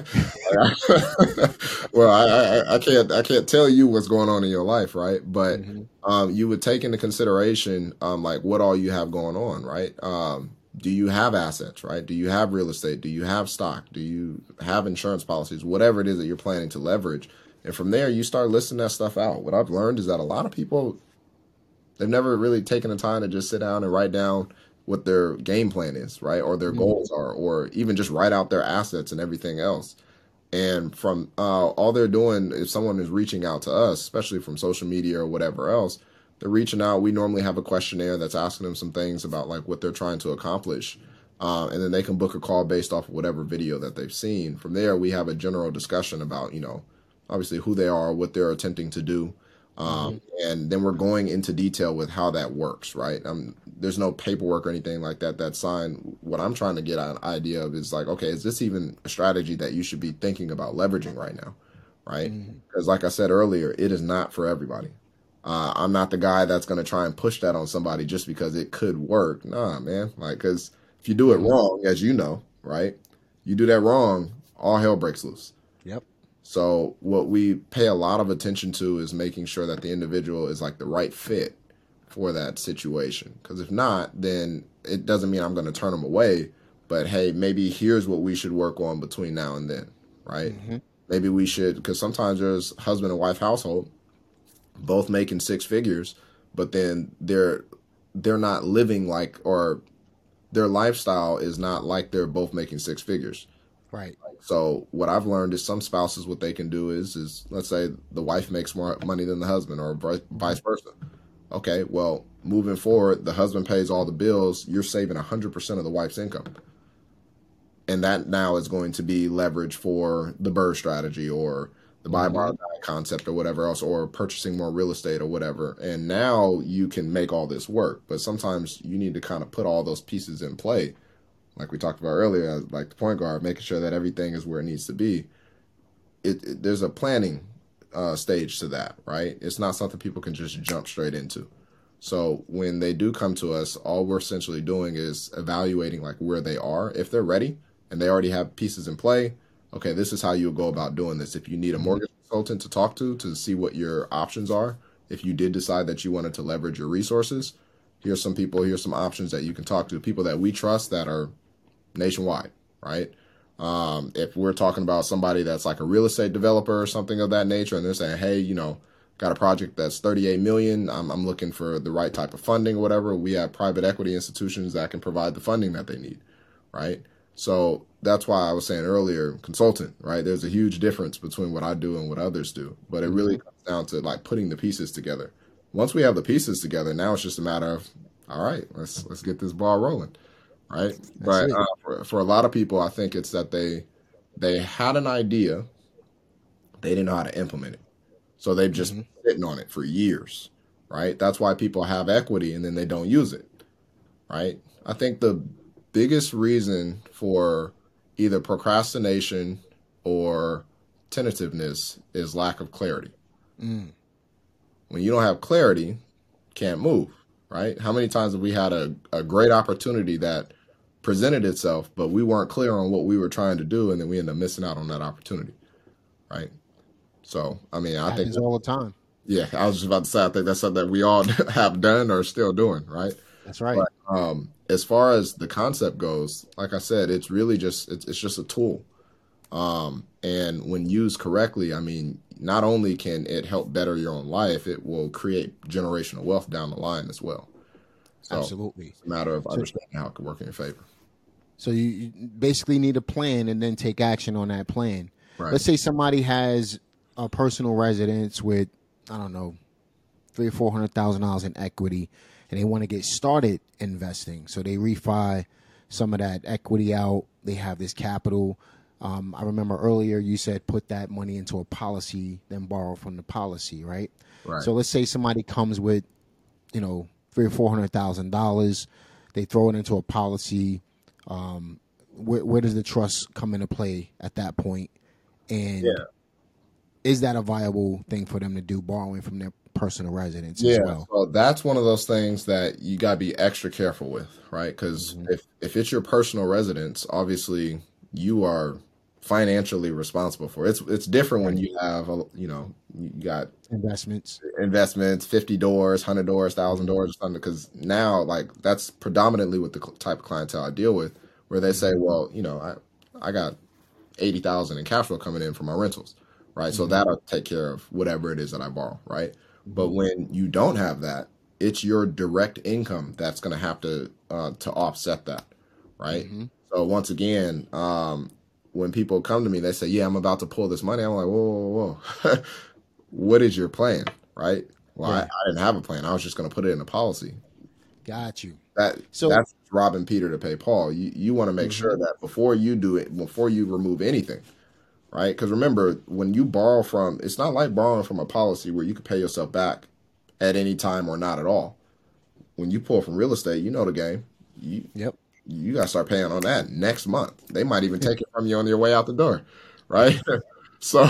I can't tell you what's going on in your life, right? But you would take into consideration like what all you have going on, right? Do you have assets, right? Do you have real estate? Do you have stock? Do you have insurance policies? Whatever it is that you're planning to leverage. And from there, you start listing that stuff out. What I've learned is that a lot of people, they've never really taken the time to just sit down and write down what their game plan is, right? Or their goals are, or even just write out their assets and everything else. And from all they're doing, if someone is reaching out to us, especially from social media or whatever else, they're reaching out. We normally have a questionnaire that's asking them some things about like what they're trying to accomplish. And then they can book a call based off of whatever video that they've seen. From there, we have a general discussion about, obviously who they are, what they're attempting to do. And then we're going into detail with how that works, right? There's no paperwork or anything like that that's signed. What I'm trying to get an idea of is like, okay, is this even a strategy that you should be thinking about leveraging right now, right? Because like I said earlier, it is not for everybody. I'm not the guy that's going to try and push that on somebody just because it could work. Nah, man. Like, because if you do it wrong, as you know, right? You do that wrong, all hell breaks loose. Yep. So what we pay a lot of attention to is making sure that the individual is like the right fit for that situation. Because if not, then it doesn't mean I'm going to turn them away. But hey, maybe here's what we should work on between now and then, right? Maybe we should, because sometimes there's husband and wife household, both making six figures, but then they're not living like, or their lifestyle is not like they're both making six figures. Right. So what I've learned is some spouses, what they can do is let's say the wife makes more money than the husband or vice versa. Okay, well, moving forward, the husband pays all the bills. You're saving 100% of the wife's income. And that now is going to be leverage for the BRRRR strategy or the buy, borrow, die concept or whatever else, or purchasing more real estate or whatever. And now you can make all this work. But sometimes you need to kind of put all those pieces in play. Like we talked about earlier, like the point guard, making sure that everything is where it needs to be. There's a planning stage to that, right? It's not something people can just jump straight into. So when they do come to us, all we're essentially doing is evaluating like where they are. If they're ready and they already have pieces in play, okay, this is how you go about doing this. If you need a mortgage consultant to talk to see what your options are, if you did decide that you wanted to leverage your resources, here's some people, here's some options that you can talk to, people that we trust that are nationwide, right? If we're talking about somebody that's like a real estate developer or something of that nature, and they're saying, hey, you know, got a project that's 38 million. I'm looking for the right type of funding or whatever. We have private equity institutions that can provide the funding that they need, right? So that's why I was saying earlier, consultant, right? There's a huge difference between what I do and what others do, but it really comes down to like putting the pieces together. Once we have the pieces together, now it's just a matter of, all right, let's get this ball rolling, right? But for a lot of people, I think it's that they had an idea, they didn't know how to implement it. So they've just been sitting on it for years, right? That's why people have equity and then they don't use it, right? I think the biggest reason for either procrastination or tentativeness is lack of clarity. When you don't have clarity, can't move, right? How many times have we had a great opportunity that presented itself, but we weren't clear on what we were trying to do, and then we end up missing out on that opportunity, right? So, I mean, I think all the time. Yeah, I was just about to say, I think that's something that we all have done or still doing, right? That's right. But, as far as the concept goes, like I said, it's really just it's just a tool. And when used correctly, I mean, not only can it help better your own life, it will create generational wealth down the line as well. So absolutely. It's a matter of understanding how it can work in your favor. So you basically need a plan and then take action on that plan. Right. Let's say somebody has a personal residence with, I don't know, $300,000 or $400,000 in equity, and they want to get started investing. So they refi some of that equity out. They have this capital. I remember earlier you said put that money into a policy, then borrow from the policy, right? Right. So let's say somebody comes with, you know, $300,000 or $400,000. They throw it into a policy. Where does the trust come into play at that point? And is that a viable thing for them to do, borrowing from their personal residence as well? So that's one of those things that you got to be extra careful with, right? Because if it's your personal residence, obviously you are financially responsible for it. It's different when you have, you got investments, 50 doors, 100 doors, 1,000 doors or something. Because now, like, that's predominantly what the type of clientele I deal with, where they say, well, I got 80,000 in cash flow coming in from my rentals. Right. So that'll take care of whatever it is that I borrow. Right. But when you don't have that, it's your direct income that's going to have to offset that. Right. So once again, when people come to me, they say, yeah, I'm about to pull this money. I'm like, whoa. What is your plan? Right. Well, I didn't have a plan. I was just going to put it in a policy. Got you. That's robbing Peter to pay Paul. You want to make sure that before you do it, before you remove anything, right? Because remember, when you borrow from, it's not like borrowing from a policy where you can pay yourself back at any time or not at all. When you pull from real estate, you know the game. You got to start paying on that next month. They might even take it from you on your way out the door, right? So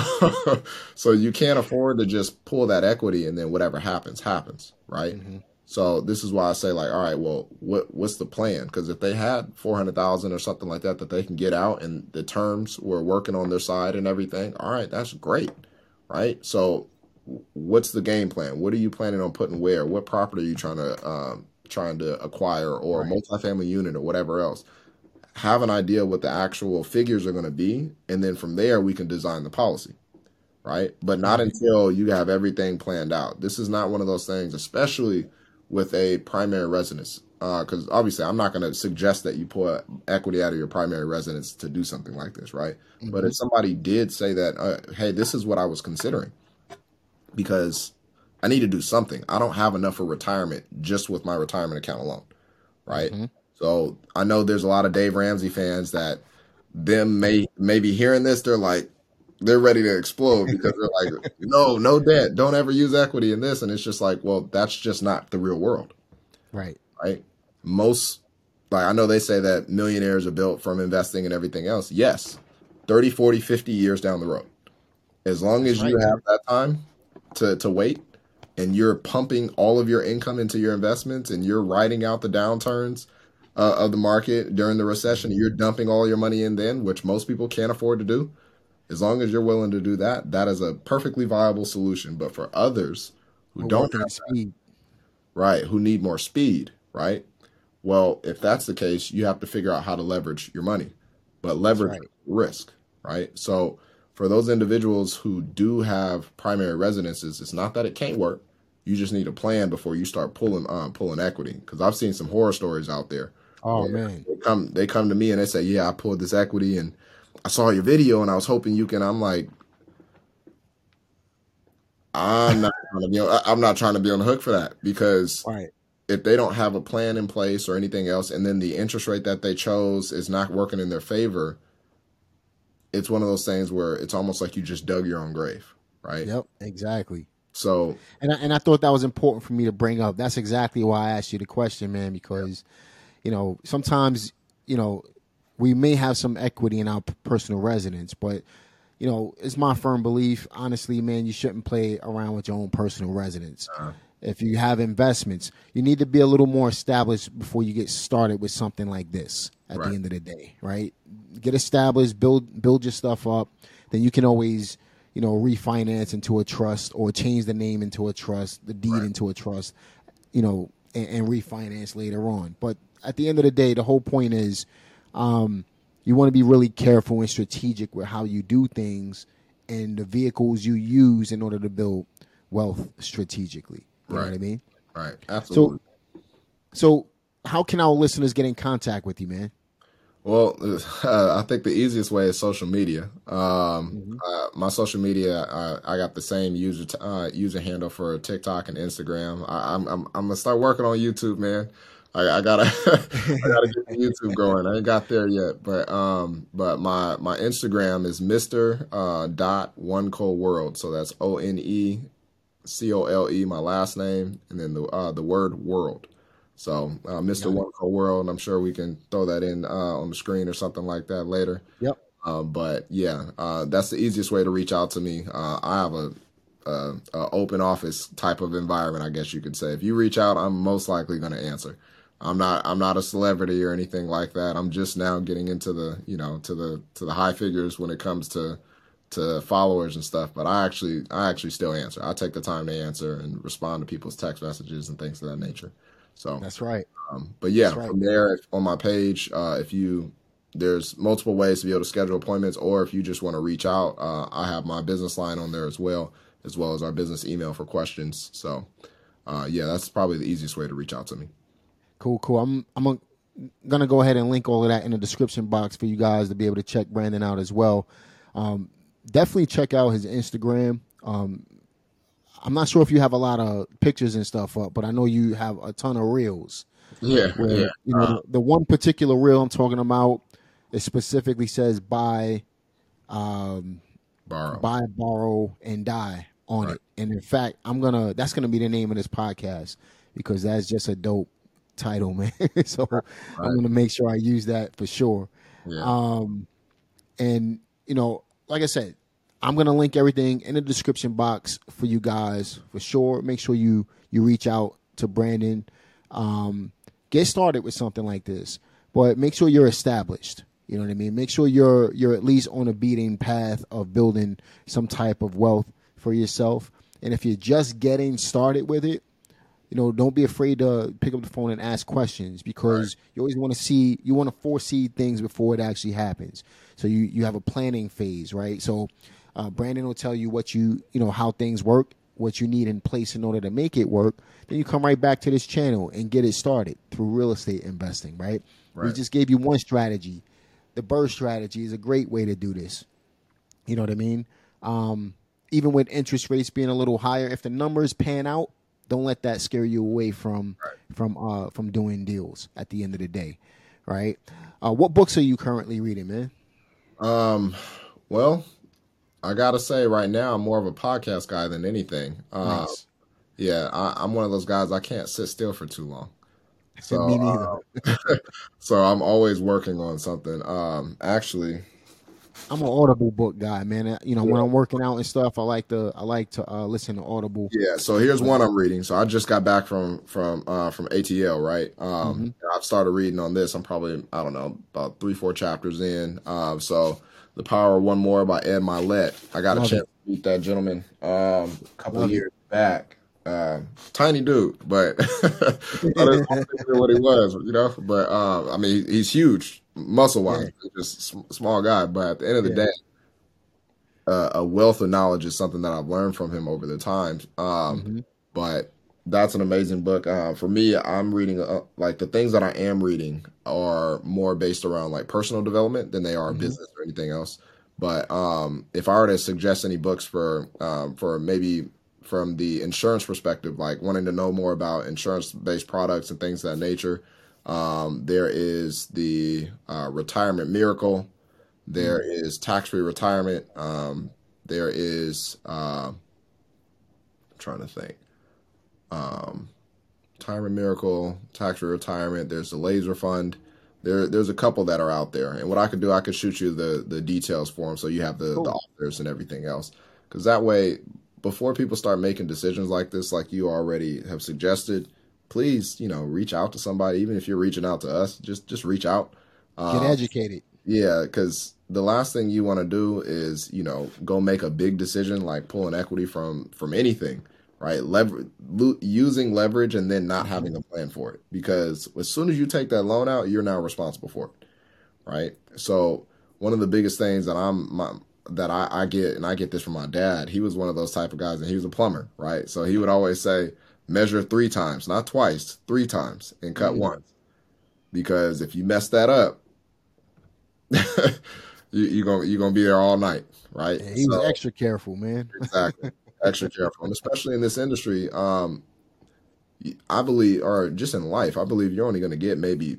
you can't afford to just pull that equity and then whatever happens, right? So this is why I say, like, all right, well, what's the plan? Because if they had 400,000 or something like that they can get out and the terms were working on their side and everything, all right, that's great, right? So what's the game plan? What are you planning on putting where? What property are you trying to acquire, or a multifamily unit or whatever else? Have an idea what the actual figures are going to be, and then from there we can design the policy, right? But not until you have everything planned out. This is not one of those things, especially with a primary residence, because obviously I'm not going to suggest that you pull equity out of your primary residence to do something like this, right? But if somebody did say that, hey, this is what I was considering because I need to do something. I don't have enough for retirement just with my retirement account alone, right? So I know there's a lot of Dave Ramsey fans that may be hearing this. They're like, they're ready to explode because they're like, no debt, don't ever use equity in this. And it's just like, well, that's just not the real world. Right. Right. Most, like, I know they say that millionaires are built from investing and everything else. Yes. 30, 40, 50 years down the road. As long as you have that time to wait and you're pumping all of your income into your investments and you're riding out the downturns of the market during the recession, you're dumping all your money in then, which most people can't afford to do. As long as you're willing to do that, that is a perfectly viable solution. But for others who don't have speed, right, who need more speed, right? Well, if that's the case, you have to figure out how to leverage your money, but leverage risk, right? So for those individuals who do have primary residences, it's not that it can't work. You just need a plan before you start pulling equity. Because I've seen some horror stories out there. Oh man, they come to me and they say, "Yeah, I pulled this equity and I saw your video and I was hoping you can." I'm like, I'm not trying to be on the hook for that because if they don't have a plan in place or anything else, and then the interest rate that they chose is not working in their favor, it's one of those things where it's almost like you just dug your own grave, right? Yep, exactly. So, and I thought that was important for me to bring up. That's exactly why I asked you the question, man, because, you know, sometimes, you know, we may have some equity in our personal residence, but, you know, it's my firm belief, honestly, man, you shouldn't play around with your own personal residence. If you have investments, you need to be a little more established before you get started with something like this at the end of the day, right? Get established, build your stuff up. Then you can always, you know, refinance into a trust or change the name into a trust, the deed into a trust, you know, and refinance later on. But at the end of the day, the whole point is you want to be really careful and strategic with how you do things and the vehicles you use in order to build wealth strategically. You know what I mean? Right. Absolutely. So how can our listeners get in contact with you, man? Well, I think the easiest way is social media. My social media, I got the same user handle for TikTok and Instagram. I'm gonna start working on YouTube, man. I gotta I gotta get the YouTube going. I ain't got there yet, but my Instagram is Mr. One Cole World. So that's ONECOLE, my last name, and then the word world. So Mr. One Cole World, and I'm sure we can throw that in on the screen or something like that later. Yep. But yeah, that's the easiest way to reach out to me. I have a open office type of environment, I guess you could say. If you reach out, I'm most likely going to answer. I'm not a celebrity or anything like that. I'm just now getting into the, you know, to the high figures when it comes to followers and stuff. But I actually still answer. I take the time to answer and respond to people's text messages and things of that nature. So that's right. But yeah, from there on my page, there's multiple ways to be able to schedule appointments, or if you just want to reach out, I have my business line on there as well as our business email for questions. So yeah, that's probably the easiest way to reach out to me. Cool. I'm gonna go ahead and link all of that in the description box for you guys to be able to check Brandon out as well. Definitely check out his Instagram. I'm not sure if you have a lot of pictures and stuff up, but I know you have a ton of reels. Yeah. You know, the one particular reel I'm talking about, it specifically says buy, borrow, and die on it. And in fact, that's gonna be the name of this podcast because that's just a dope title, man. So I'm gonna make sure I use that for sure. Yeah. And you know, like I said, I'm going to link everything in the description box for you guys for sure. Make sure you reach out to Brandon. Get started with something like this, but make sure you're established. You know what I mean? Make sure you're at least on a beating path of building some type of wealth for yourself. And if you're just getting started with it, you know, don't be afraid to pick up the phone and ask questions because you always want to foresee things before it actually happens. So you have a planning phase, right? So Brandon will tell you how things work, what you need in place in order to make it work. Then you come right back to this channel and get it started through real estate investing, right? We just gave you one strategy. The BRRRR strategy is a great way to do this. You know what I mean? Even with interest rates being a little higher, if the numbers pan out, don't let that scare you away from doing deals at the end of the day, right? What books are you currently reading, man? Well, I gotta say, right now, I'm more of a podcast guy than anything. Nice. Yeah, I'm one of those guys. I can't sit still for too long. Me So, neither. so I'm always working on something. Actually, I'm an Audible book guy, man. When yeah, I'm working out and stuff, I like to listen to Audible. yeah. So here's one I'm reading. So I just got back from ATL, right? Hmm. I've started reading on this. I'm probably, I don't know, about 3-4 chapters in. So The Power of One More by Ed Milet. I got a Love chance it. to meet that gentleman a couple of Love years back. Tiny dude, but I didn't know what he was, But I mean, he's huge, muscle wise, Yeah. just small guy. But at the end of the Yeah. day, a wealth of knowledge is something that I've learned from him over the times. Hmm. But that's an amazing book. For me, I'm reading like the things that I am reading are more based around like personal development than they are Hmm. business or anything else. But if I were to suggest any books for maybe from the insurance perspective, like wanting to know more about insurance-based products and things of that nature, there is the Retirement Miracle. There is Tax-Free Retirement. There is I'm trying to think. Um, Retirement Miracle, Tax-Free Retirement. There's the Laser Fund. There's a couple that are out there. And what I could do, I could shoot you the details for them so you have the Cool. authors and everything else. Because that way, before people start making decisions like this, like you already have suggested, please, reach out to somebody. Even if you're reaching out to us, just reach out. Get Um, educated. Yeah, because the last thing you want to do is, go make a big decision like pulling equity from anything, right? Using leverage and then not Hmm. having a plan for it. Because as soon as you take that loan out, you're now responsible for it, right? So one of the biggest things that I get, and I get this from my dad. He was one of those type of guys, and he was a plumber, right? So he would always say, measure 3 times, not twice, 3 times, and cut Mm. once. Because if you mess that up, you're gonna be there all night, right? Yeah, he was So extra careful, man. exactly, extra careful, and especially in this industry, I believe, or just in life, I believe you're only gonna get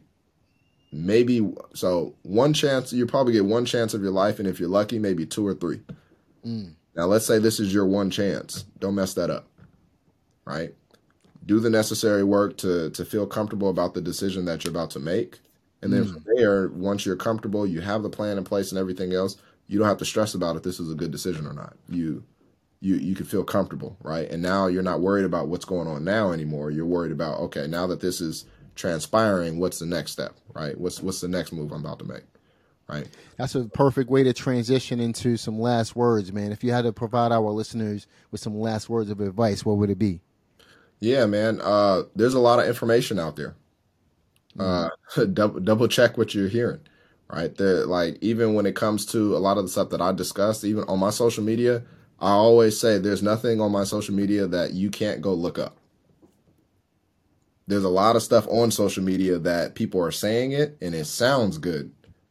maybe so one chance. You probably get one chance of your life, and if you're lucky, maybe 2 or 3. Mm. Now, let's say this is your one chance. Don't mess that up, right? Do the necessary work to feel comfortable about the decision that you're about to make. And then from Mm. there, once you're comfortable, you have the plan in place and everything else, you don't have to stress about if this is a good decision or not. You can feel comfortable, right? And now you're not worried about what's going on now anymore. You're worried about, okay, now that this is transpiring, what's the next step, right? What's the next move I'm about to make, right? That's a perfect way to transition into some last words, man. If you had to provide our listeners with some last words of advice, what would it be? Yeah, man. There's a lot of information out there. Mm. Double check what you're hearing, right? Like even when it comes to a lot of the stuff that I discussed, even on my social media, I always say there's nothing on my social media that you can't go look up. There's a lot of stuff on social media that people are saying it and it sounds good,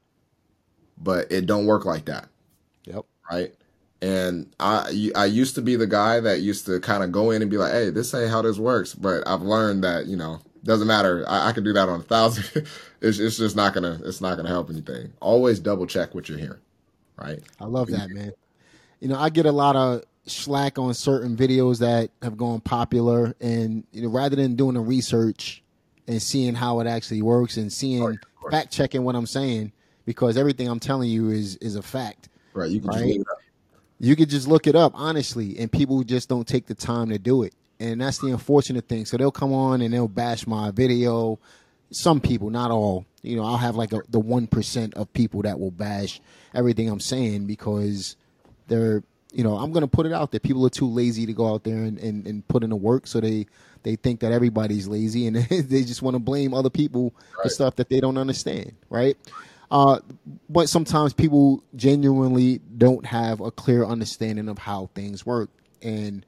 but it don't work like that, Yep. right? And I used to be the guy that used to kind of go in and be like, hey, this ain't how this works. But I've learned that, doesn't matter. I can do that on 1,000. It's just not gonna help anything. Always double check what you're hearing, right? I love that, man. I get a lot of slack on certain videos that have gone popular, and rather than doing the research and seeing how it actually works and Oh, yeah, seeing of course. fact checking what I'm saying, because everything I'm telling you is a fact, Right. You can just right? leave it up. You could just look it up, honestly, and people just don't take the time to do it. And that's the unfortunate thing. So they'll come on and they'll bash my video. Some people, not all. I'll have like the 1% of people that will bash everything I'm saying because they're, I'm going to put it out there. People are too lazy to go out there and put in the work. So they think that everybody's lazy and they just want to blame other people for Right. stuff that they don't understand, right? But sometimes people genuinely don't have a clear understanding of how things work. And,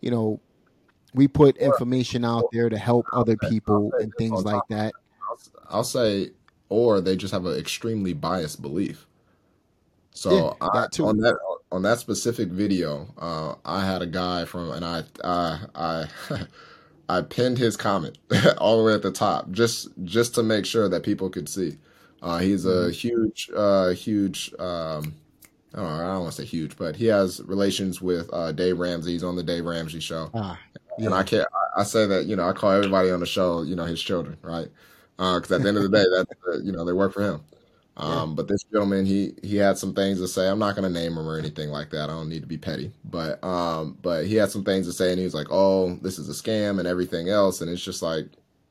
we put Or information out there to help other I'll people say and this things on like top of that. that. I'll say, or they just have an extremely biased belief. Yeah, So that too. on that specific video, I had a guy and I I pinned his comment all the way at the top just to make sure that people could see. He's a Hmm. huge I don't want to say huge, but he has relations with Dave Ramsey. He's on the Dave Ramsey show. Yeah. And I say that, I call everybody on the show, his children, right? Because at the end of the day, that's, they work for him. But this gentleman, he had some things to say. I'm not going to name him or anything like that. I don't need to be petty, but he had some things to say, and he was like, "Oh, this is a scam," and everything else. And it's just like,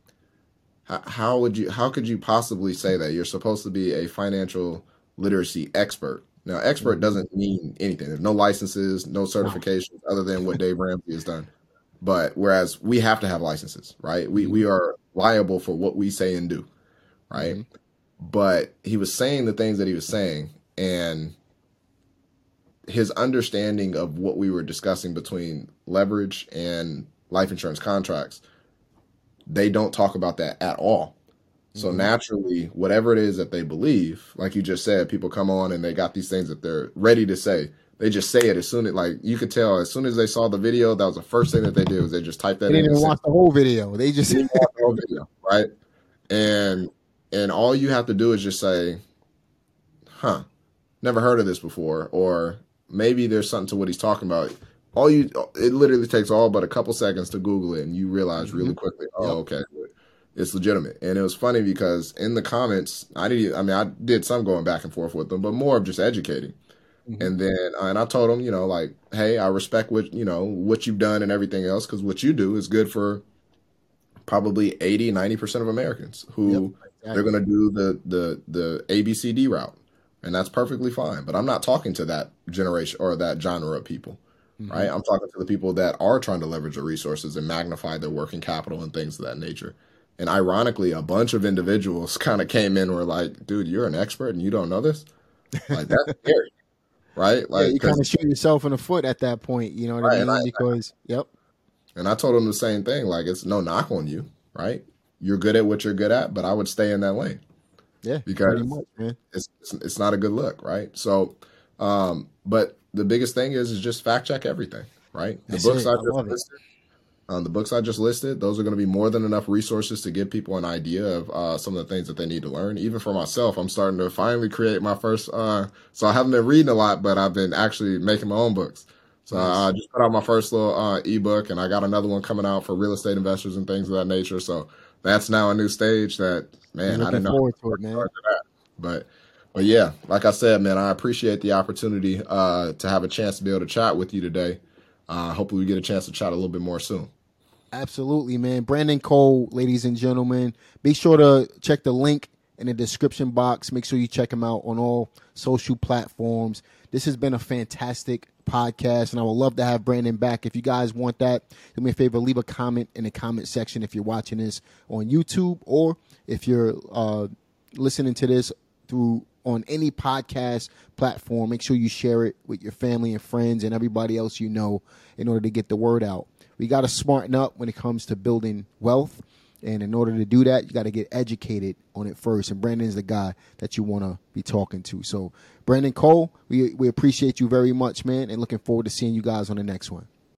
how could you possibly say that? You're supposed to be a financial literacy expert. Now, expert doesn't mean anything. There's no licenses, no certifications other than what Dave Ramsey has done. But whereas we have to have licenses, right? We are liable for what we say and do, right? Mm-hmm. But he was saying the things that he was saying, and his understanding of what we were discussing between leverage and life insurance contracts, they don't talk about that at all. So naturally, whatever it is that they believe, like you just said, people come on and they got these things that they're ready to say. They just say it as soon as, like, you could tell as soon as they saw the video, that was the first thing that they did was they just typed that in. They didn't even watch the whole video. They just didn't watch the whole video, right? And all you have to do is just say, never heard of this before, or maybe there's something to what he's talking about. It literally takes all but a couple seconds to Google it, and you realize really quickly, okay, it's legitimate. And it was funny because in the comments, I did some going back and forth with them, but more of just educating. And then, and I told them, like, hey, I respect what you've done and everything else, because what you do is good for probably 80-90% of Americans who they're going to do the ABCD route, and that's perfectly fine. But I'm not talking to that generation or that genre of people, right? I'm talking to the people that are trying to leverage their resources and magnify their working capital and things of that nature. And ironically, a bunch of individuals kind of came in and were like, dude, you're an expert and you don't know this? Like, that's scary, right? Like, you kind of shoot yourself in the foot at that point, you know what I mean? And I told them the same thing. Like, it's no knock on you, right? You're good at what you're good at, but I would stay in that lane. Yeah, because it's not a good look, right? So, but the biggest thing is just fact check everything, right? The books I just listed, those are going to be more than enough resources to give people an idea of some of the things that they need to learn. Even for myself, I'm starting to finally create my first. So I haven't been reading a lot, but I've been actually making my own books. So I just put out my first little ebook, and I got another one coming out for real estate investors and things of that nature. So that's now a new stage that, man, I didn't know. To it, man. But yeah, like I said, man, I appreciate the opportunity to have a chance to be able to chat with you today. Hopefully we get a chance to chat a little bit more soon. Absolutely, man. Brandon Cole, ladies and gentlemen. Be sure to check the link in the description box. Make sure you check him out on all social platforms. This has been a fantastic podcast, and I would love to have Brandon back. If you guys want that, do me a favor, leave a comment in the comment section if you're watching this on YouTube, or if you're listening to this on any podcast platform. Make sure you share it with your family and friends and everybody else you know in order to get the word out. We got to smarten up when it comes to building wealth. And in order to do that, you got to get educated on it first. And Brandon's the guy that you want to be talking to. So, Brandon Cole, we appreciate you very much, man, and looking forward to seeing you guys on the next one.